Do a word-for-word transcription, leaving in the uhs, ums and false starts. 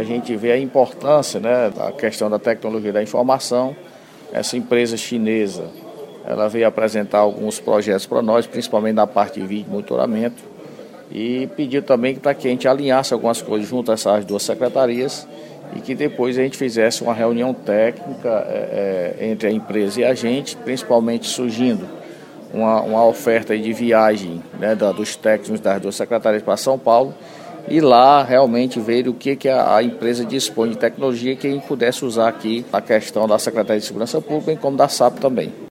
gente vê a importância, né, da questão da tecnologia da informação. Essa empresa chinesa, ela veio apresentar alguns projetos para nós, principalmente na parte de vídeo monitoramento, e pediu também para que a gente alinhasse algumas coisas junto a essas duas secretarias e que depois a gente fizesse uma reunião técnica é, é, entre a empresa e a gente, principalmente surgindo uma, uma oferta de viagem, né, da, dos técnicos das duas secretarias para São Paulo, e lá realmente ver o que, que a, a empresa dispõe de tecnologia que a gente pudesse usar aqui na questão da Secretaria de Segurança Pública, como da S A P também.